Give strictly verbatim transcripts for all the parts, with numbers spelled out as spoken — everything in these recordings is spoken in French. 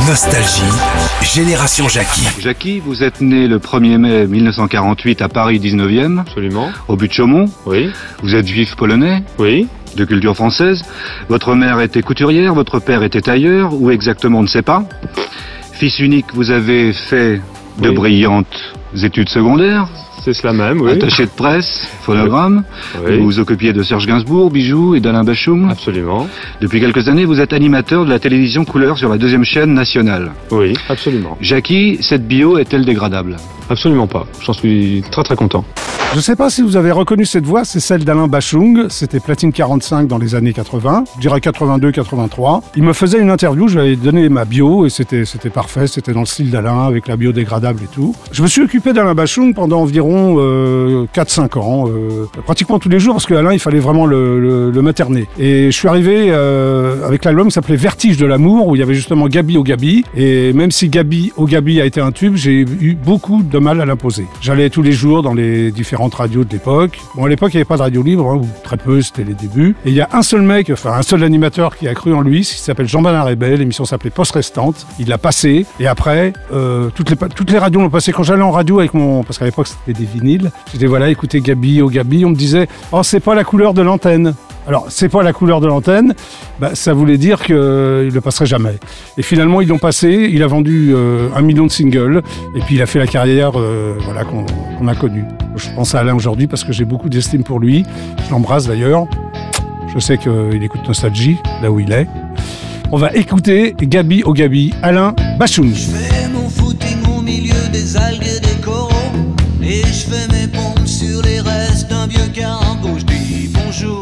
Nostalgie, Génération Jackie. Jackie, vous êtes né le premier mai mille neuf cent quarante-huit à Paris dix-neuvième. Absolument. Au but de Chaumont. Oui. Vous êtes juif polonais. Oui. De culture française. Votre mère était couturière, votre père était tailleur, ou exactement on ne sait pas. Fils unique, vous avez fait de Oui. brillantes études secondaires. C'est cela même, oui. Attaché de presse, phonogramme. Oui. Vous vous occupiez de Serge Gainsbourg, Bijoux et d'Alain Bachung. Absolument. Depuis quelques années, vous êtes animateur de la télévision couleur sur la deuxième chaîne nationale. Oui, absolument. Jackie, cette bio est-elle dégradable? Absolument pas. J'en suis très très content. Je ne sais pas si vous avez reconnu cette voix, c'est celle d'Alain Bachung. C'était Platine quarante-cinq dans les années quatre-vingts, je dirais quatre-vingt-deux quatre-vingt-trois. Il me faisait une interview, je lui avais donné ma bio et c'était, c'était parfait, c'était dans le style d'Alain avec la bio dégradable et tout. Je me suis occupé d'Alain Bachung pendant environ euh, quatre cinq ans, euh, pratiquement tous les jours parce qu'Alain, il fallait vraiment le, le, le materner. Et je suis arrivé euh, avec l'album qui s'appelait Vertige de l'amour où il y avait justement Gabi au Gabi. Et même si Gabi au Gabi a été un tube, j'ai eu beaucoup de mal à l'imposer. J'allais tous les jours dans les différents radios de l'époque. Bon, à l'époque, il n'y avait pas de radio libre, hein, ou très peu, c'était les débuts. Et il y a un seul mec, enfin un seul animateur qui a cru en lui, qui s'appelle Jean-Bernard Hébet. L'émission s'appelait Poste Restante. Il l'a passé. Et après, euh, toutes, les, toutes les radios l'ont passé. Quand j'allais en radio avec mon... Parce qu'à l'époque, c'était des vinyles. Je disais, voilà, écoutez Gabi au Gabi. On me disait, oh, c'est pas la couleur de l'antenne. Alors, c'est pas la couleur de l'antenne, bah, ça voulait dire qu'il ne le passerait jamais. Et finalement, ils l'ont passé, il a vendu euh, un million de singles, et puis il a fait la carrière euh, voilà, qu'on, qu'on a connue. Je pense à Alain aujourd'hui parce que j'ai beaucoup d'estime pour lui. Je l'embrasse d'ailleurs. Je sais qu'il écoute Nostalgie, là où il est. On va écouter Gabi au Gabi, Alain Bachung. Je fais mon footing au milieu des algues et des coraux, et je fais mes pompes sur les restes d'un vieux cargo. Je dis bonjour.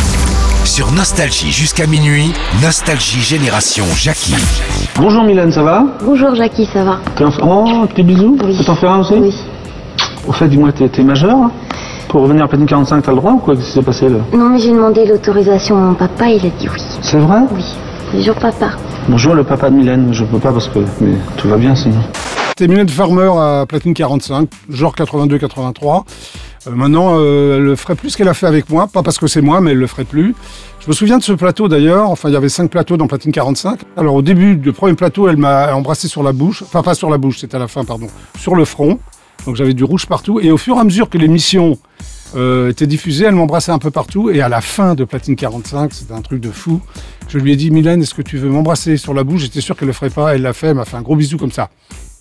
Sur Nostalgie jusqu'à minuit, Nostalgie Génération Jackie. Bonjour Mylène, ça va? Bonjour Jackie, ça va? T'es en... Oh, petit bisou. Oui. Tu peux t'en faire un aussi? Oui. Au fait, dis-moi, t'es, t'es majeur hein? Pour revenir à Platine quarante-cinq, t'as le droit ou quoi? Qu'est-ce qui s'est passé là? Non mais j'ai demandé l'autorisation à mon papa, il a dit oui. C'est vrai? Oui. Bonjour papa. Bonjour le papa de Mylène, je peux pas parce que... Mais tout va bien sinon. C'était Mylène Farmer à Platine quarante-cinq, genre quatre-vingt-deux quatre-vingt-trois. Euh, maintenant, euh, elle le ferait plus qu'elle a fait avec moi, pas parce que c'est moi, mais elle le ferait plus. Je me souviens de ce plateau d'ailleurs, enfin il y avait cinq plateaux dans Platine quarante-cinq. Alors au début du premier plateau, elle m'a embrassé sur la bouche, enfin pas sur la bouche, c'était à la fin, pardon, sur le front. Donc j'avais du rouge partout, et au fur et à mesure que l'émission euh, était diffusée, elle m'embrassait un peu partout, et à la fin de Platine quarante-cinq, c'était un truc de fou. Je lui ai dit, Mylène, est-ce que tu veux m'embrasser sur la bouche? J'étais sûr qu'elle le ferait pas, elle l'a fait, elle m'a fait un gros bisou comme ça.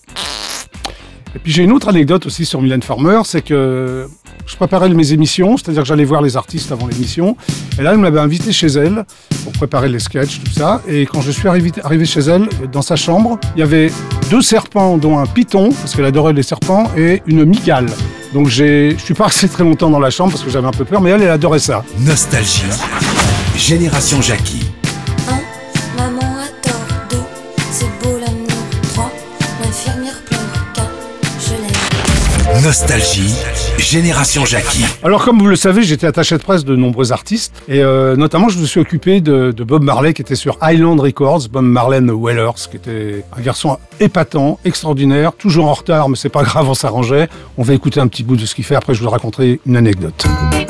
Et puis j'ai une autre anecdote aussi sur Mylène Farmer, c'est que je préparais mes émissions, c'est-à-dire que j'allais voir les artistes avant l'émission, et là elle m'avait invité chez elle pour préparer les sketchs, tout ça, et quand je suis arrivé, arrivé chez elle, dans sa chambre, il y avait deux serpents, dont un python, parce qu'elle adorait les serpents, et une mygale. Donc j'ai, je suis pas resté très longtemps dans la chambre parce que j'avais un peu peur, mais elle, elle adorait ça. Nostalgie, Génération Jackie. un. Maman a tort. deux. C'est beau l'amour. trois. L'infirmière pleure. quatre. Je l'aime. Nostalgie, Génération Jackie. Alors comme vous le savez, j'étais attaché de presse de nombreux artistes, et euh, notamment je me suis occupé de, de Bob Marley qui était sur Island Records, Bob Marley Wellers, qui était un garçon épatant, extraordinaire, toujours en retard, mais c'est pas grave, on s'arrangeait. On va écouter un petit bout de ce qu'il fait, après je vous raconterai une anecdote.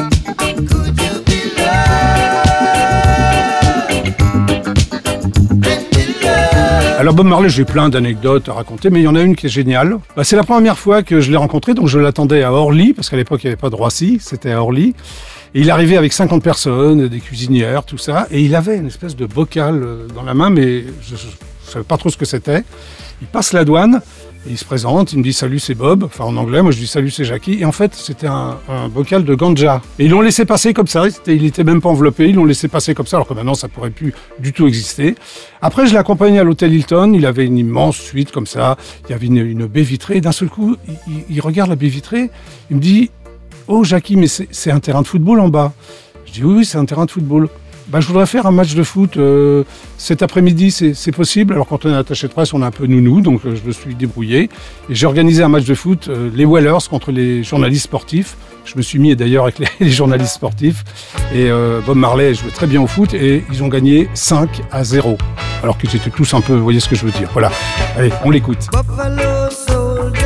Alors Bob Marley, j'ai plein d'anecdotes à raconter, mais il y en a une qui est géniale. Bah, c'est la première fois que je l'ai rencontré, donc je l'attendais à Orly, parce qu'à l'époque il n'y avait pas de Roissy, c'était à Orly. Et il arrivait avec cinquante personnes, des cuisinières, tout ça, et il avait une espèce de bocal dans la main, mais je ne savais pas trop ce que c'était. Il passe la douane, et il se présente, il me dit « Salut, c'est Bob », enfin en anglais, moi je dis « Salut, c'est Jackie », et en fait c'était un, un bocal de ganja. Et ils l'ont laissé passer comme ça, il était même pas enveloppé, ils l'ont laissé passer comme ça, alors que maintenant ça pourrait plus du tout exister. Après je l'ai accompagné à l'hôtel Hilton, il avait une immense suite comme ça, il y avait une, une baie vitrée, et d'un seul coup, il, il regarde la baie vitrée, il me dit « Oh Jackie, mais c'est, c'est un terrain de football en bas ». Je dis « Oui, oui, c'est un terrain de football ». Bah, je voudrais faire un match de foot euh, cet après-midi, c'est, c'est possible. Alors quand on est attaché de presse, on est un peu nounou, donc euh, je me suis débrouillé. Et j'ai organisé un match de foot, euh, les Wellers contre les journalistes sportifs. Je me suis mis d'ailleurs avec les, les journalistes sportifs. Et euh, Bob Marley jouait très bien au foot et ils ont gagné cinq à zéro. Alors qu'ils étaient tous un peu, vous voyez ce que je veux dire. Voilà, allez, on l'écoute. Buffalo soldier,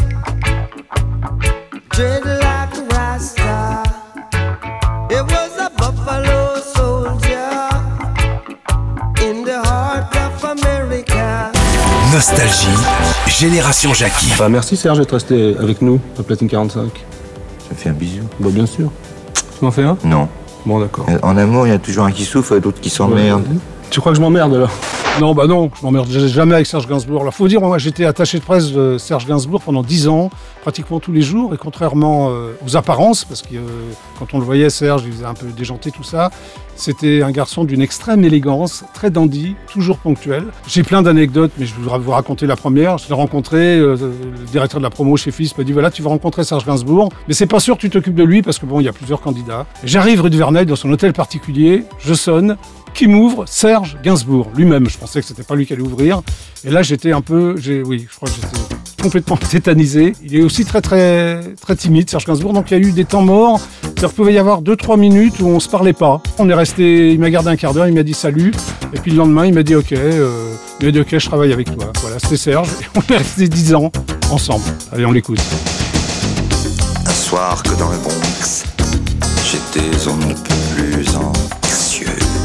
dread like a rasta. It was a buffalo soldier in the heart of America. Nostalgie, Génération Jackie. Bah, merci Serge d'être resté avec nous à Platine quarante-cinq. Je me fais un bisou. Bah bien sûr. Tu m'en fais un? Non. Bon d'accord. En amour, il y a toujours un qui souffre et l'autre qui s'emmerde. Ouais. Tu crois que je m'emmerde alors? Non, bah non, je m'emmerde jamais avec Serge Gainsbourg. Alors, faut dire, moi, j'étais attaché de presse de Serge Gainsbourg pendant dix ans, pratiquement tous les jours, et contrairement euh, aux apparences, parce que euh, quand on le voyait, Serge, il faisait un peu déjanté, tout ça, c'était un garçon d'une extrême élégance, très dandy, toujours ponctuel. J'ai plein d'anecdotes, mais je voudrais vous raconter la première. Je l'ai rencontré, euh, le directeur de la promo chez Fils m'a dit, voilà, tu vas rencontrer Serge Gainsbourg, mais c'est pas sûr que tu t'occupes de lui, parce que bon, il y a plusieurs candidats. Et j'arrive rue de Verneuil, dans son hôtel particulier, je sonne, qui m'ouvre? Serge Gainsbourg, lui-même. Je pensais que c'était pas lui qui allait ouvrir. Et là, j'étais un peu, j'ai, oui, je crois que j'étais complètement tétanisé. Il est aussi très, très, très timide, Serge Gainsbourg. Donc, il y a eu des temps morts. C'est-à-dire qu'il pouvait y avoir deux, trois minutes où on se parlait pas. On est resté, il m'a gardé un quart d'heure, il m'a dit salut. Et puis le lendemain, il m'a dit ok, euh, il m'a dit ok, je travaille avec toi. Voilà, c'était Serge. Et on est resté dix ans ensemble. Allez, on l'écoute. Un soir que dans le Bronx, j'étais on ne peut plus anxieux.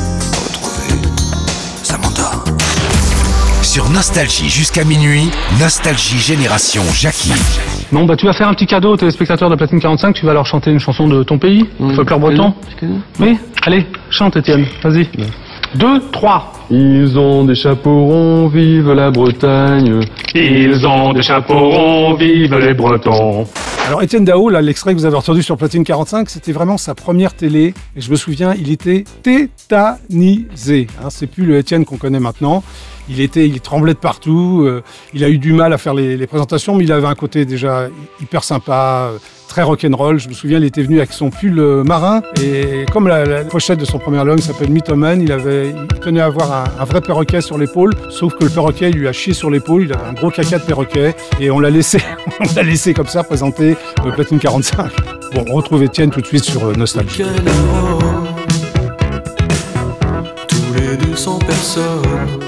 Sur Nostalgie jusqu'à minuit, Nostalgie Génération Jackie. Bon, bah tu vas faire un petit cadeau aux téléspectateurs de Platine quarante-cinq, tu vas leur chanter une chanson de ton pays, mmh. folklore breton. Oui, allez, chante Étienne, vas-y. Ouais. Deux, trois. Ils ont des chapeaux ronds, vive la Bretagne. Ils ont des chapeaux ronds, vive les Bretons. Alors Étienne Dao, là, l'extrait que vous avez entendu sur Platine quarante-cinq, c'était vraiment sa première télé. Et je me souviens, il était tétanisé. Hein, c'est plus le Étienne qu'on connaît maintenant. Il était, il tremblait de partout. Euh, il a eu du mal à faire les, les présentations, mais il avait un côté déjà hyper sympa, euh, très rock'n'roll. Je me souviens, il était venu avec son pull euh, marin. Et comme la, la pochette de son premier album s'appelle Mythoman, il avait, il tenait à avoir un, un vrai perroquet sur l'épaule. Sauf que le perroquet, il lui a chié sur l'épaule. Il avait un gros caca de perroquet. Et on l'a laissé, on l'a laissé comme ça présenter euh, Platine quarante-cinq. Bon, on retrouve Étienne tout de suite sur euh, Nostalgie. Tous les deux cents personnes.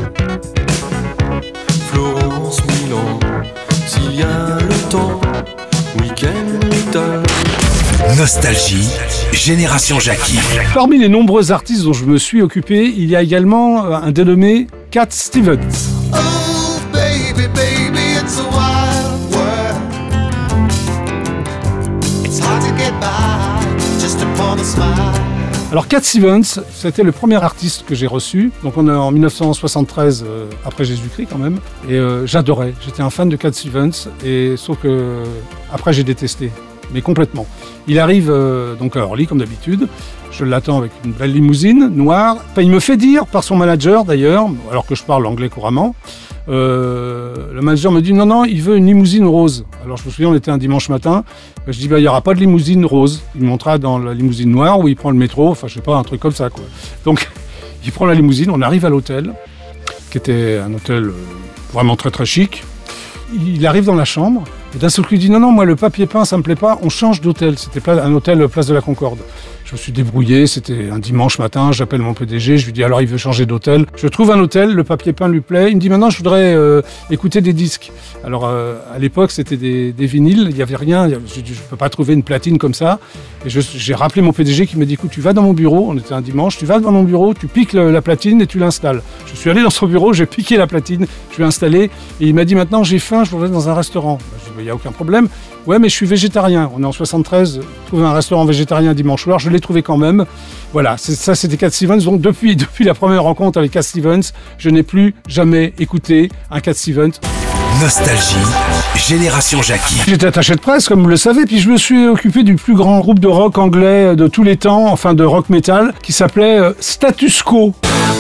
Florence, Milan, s'il y a le temps, week-end, Little. Nostalgie, Génération Jackie. Parmi les nombreux artistes dont je me suis occupé, il y a également un dénommé Cat Stevens. Oh, baby, baby, it's a wild world. It's hard to get by, just upon a smile. Alors Cat Stevens, c'était le premier artiste que j'ai reçu, donc on est en dix-neuf cent soixante-treize, euh, après Jésus-Christ quand même, et euh, j'adorais, j'étais un fan de Cat Stevens, et sauf que après j'ai détesté, mais complètement. Il arrive euh, donc à Orly comme d'habitude, je l'attends avec une belle limousine noire, enfin, il me fait dire par son manager d'ailleurs, alors que je parle anglais couramment, Euh, le manager me dit non, non, il veut une limousine rose. Alors je me souviens, on était un dimanche matin. Je dis, bah, il n'y aura pas de limousine rose. Il me montra dans la limousine noire où il prend le métro. Enfin, je sais pas, un truc comme ça, quoi. Donc, il prend la limousine. On arrive à l'hôtel, qui était un hôtel euh, vraiment très, très chic. Il arrive dans la chambre. Et d'un seul coup, il dit, non, non, moi, le papier peint, ça me plaît pas. On change d'hôtel. C'était un hôtel place de la Concorde. Je me suis débrouillé, c'était un dimanche matin, j'appelle mon P D G, je lui dis alors il veut changer d'hôtel. Je trouve un hôtel, le papier peint lui plaît, il me dit maintenant je voudrais euh, écouter des disques. Alors euh, à l'époque c'était des, des vinyles, il n'y avait rien, je ne peux pas trouver une platine comme ça. Et je, j'ai rappelé mon P D G qui m'a dit écoute tu vas dans mon bureau, on était un dimanche, tu vas dans mon bureau, tu piques le, la platine et tu l'installes. Je suis allé dans son bureau, j'ai piqué la platine, je l'ai installée et il m'a dit maintenant j'ai faim, je voudrais dans un restaurant. Je dis il n'y a aucun problème. Ouais, mais je suis végétarien. On est en soixante-treize, trouver un restaurant végétarien dimanche soir, je l'ai trouvé quand même. Voilà, c'est, ça c'était Cat Stevens. Donc depuis, depuis la première rencontre avec Cat Stevens, je n'ai plus jamais écouté un Cat Stevens. Nostalgie, Génération Jackie. J'étais attaché de presse, comme vous le savez, puis je me suis occupé du plus grand groupe de rock anglais de tous les temps, enfin de rock metal, qui s'appelait euh, Status Quo.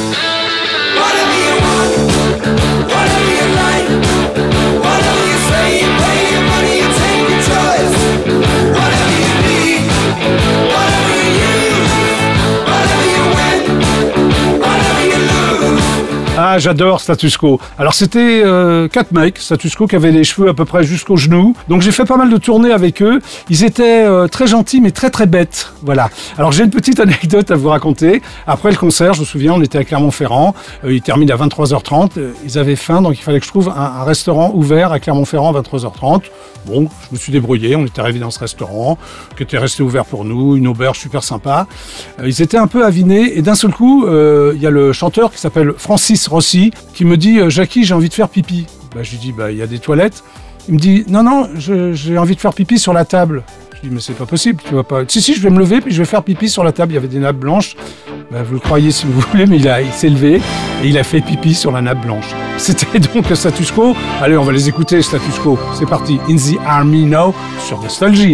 Ah, j'adore Status Quo. Alors c'était euh, quatre mecs, Status Quo, qui avaient les cheveux à peu près jusqu'aux genoux. Donc j'ai fait pas mal de tournées avec eux. Ils étaient euh, très gentils, mais très très bêtes. Voilà. Alors j'ai une petite anecdote à vous raconter. Après le concert, je me souviens, on était à Clermont-Ferrand. Euh, il termine à vingt-trois heures trente. Euh, ils avaient faim, donc il fallait que je trouve un, un restaurant ouvert à Clermont-Ferrand à vingt-trois heures trente. Bon, je me suis débrouillé. On était arrivé dans ce restaurant, qui était resté ouvert pour nous, une auberge super sympa. Euh, ils étaient un peu avinés, et d'un seul coup, euh, il y a le chanteur qui s'appelle Francis Roger, Rossi, qui me dit euh, « Jackie, j'ai envie de faire pipi ». Bah, je lui dis bah, « Il y a des toilettes ». Il me dit « Non, non, je, j'ai envie de faire pipi sur la table ». Je dis « Mais c'est pas possible, tu vas pas… » « Si, si, je vais me lever, puis je vais faire pipi sur la table. » Il y avait des nappes blanches. Bah, vous le croyez si vous voulez, mais il, a, il s'est levé et il a fait pipi sur la nappe blanche. C'était donc le Status Quo. Allez, on va les écouter, Status Quo. C'est parti. In the Army Now sur Nostalgie.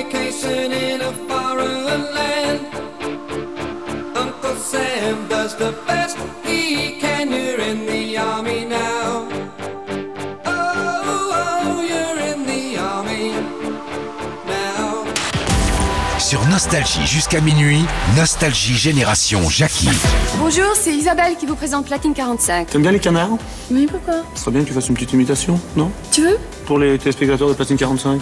Sur Nostalgie jusqu'à minuit, Nostalgie Génération Jackie. Bonjour, c'est Isabelle qui vous présente Platine quarante-cinq. T'aimes bien les canards? Oui, pourquoi? Ce serait bien que tu fasses une petite imitation, non? Tu veux? Pour les téléspectateurs de Platine quarante-cinq.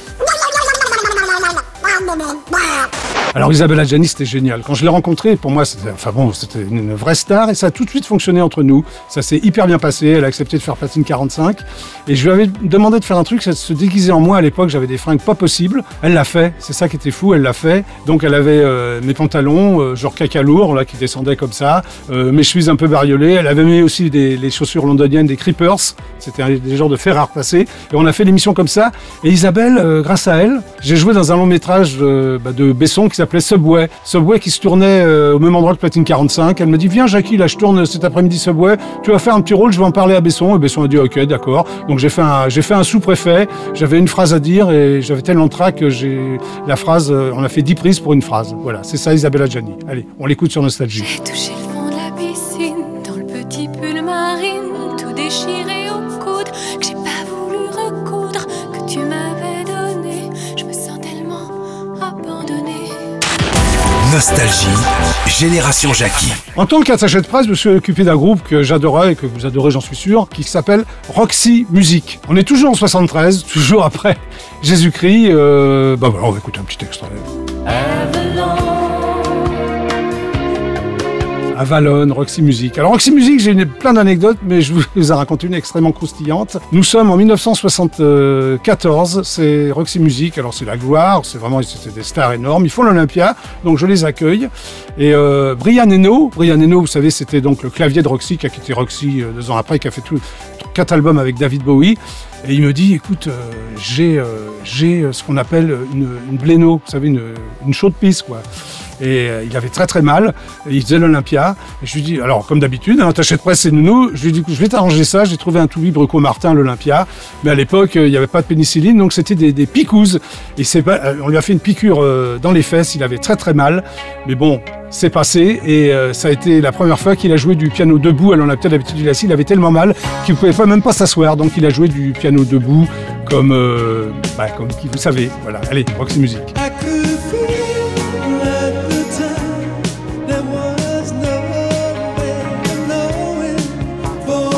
Alors Isabelle Adjani, c'était génial. Quand je l'ai rencontrée, pour moi, c'était, enfin bon, c'était une vraie star et ça a tout de suite fonctionné entre nous. Ça s'est hyper bien passé. Elle a accepté de faire Platine quarante-cinq et je lui avais demandé de faire un truc, c'est de se déguiser en moi. À l'époque, j'avais des fringues pas possibles. Elle l'a fait. C'est ça qui était fou. Elle l'a fait. Donc elle avait euh, mes pantalons, euh, genre caca lourd, là, qui descendaient comme ça, euh, mes chemises un peu bariolées. Elle avait mis aussi des les chaussures londoniennes, des Creepers. C'était un, des genres de fer à repasser. Et on a fait l'émission comme ça. Et Isabelle, euh, grâce à elle, j'ai joué dans un long métrage euh, bah, de Besson qui s'appelait Subway. Subway qui se tournait euh, au même endroit que Platine quarante-cinq. Elle me dit, viens Jackie, là je tourne cet après-midi Subway, tu vas faire un petit rôle, je vais en parler à Besson. Et Besson a dit, ok, d'accord. Donc j'ai fait un, j'ai fait un sous-préfet, j'avais une phrase à dire et j'avais tellement de trac que j'ai la phrase, euh, on a fait dix prises pour une phrase. Voilà, c'est ça Isabelle Adjani. Allez, on l'écoute sur Nostalgie. J'ai touché le fond de la piscine, dans le petit pull marine, tout déchiré au coude, que j'ai pas voulu recoudre, que tu m'avais donné, je me sens tellement abandonnée. Nostalgie Génération Jackie. En tant qu'attaché de presse, je me suis occupé d'un groupe que j'adorais et que vous adorez, j'en suis sûr, qui s'appelle Roxy Music. On est toujours en soixante-treize, toujours après Jésus-Christ. Euh, bah voilà, on va écouter un petit extrait. Avalon, Roxy Music. Alors Roxy Music, j'ai une, plein d'anecdotes, mais je vous en raconte une extrêmement croustillante. Nous sommes en dix-neuf cent soixante-quatorze, c'est Roxy Music, alors c'est la gloire, c'est vraiment, c'était des stars énormes, ils font l'Olympia, donc je les accueille. Et euh, Brian Eno, Brian Eno, vous savez, c'était donc le clavier de Roxy, qui a quitté Roxy euh, deux ans après, qui a fait tout, tout, quatre albums avec David Bowie. Et il me dit, écoute, euh, j'ai, euh, j'ai ce qu'on appelle une, une bléno, vous savez, une, une chaude pisse, quoi. Et euh, il avait très très mal, et il faisait l'Olympia, et je lui dis, alors comme d'habitude, un attaché de presse c'est nounou, je lui dis, je vais t'arranger ça, j'ai trouvé un tout-lit Breco Martin à l'Olympia, mais à l'époque euh, il n'y avait pas de pénicilline, donc c'était des, des picouzes, et c'est pas, euh, on lui a fait une piqûre euh, dans les fesses, il avait très très mal, mais bon, c'est passé, et euh, ça a été la première fois qu'il a joué du piano debout à l'Olympia. D'habitude il assis, il avait tellement mal qu'il ne pouvait pas, même pas s'asseoir, donc il a joué du piano debout, comme, euh, bah, comme qui vous savez, voilà, allez, Roxy Music.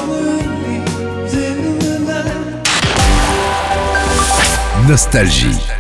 Nostalgie.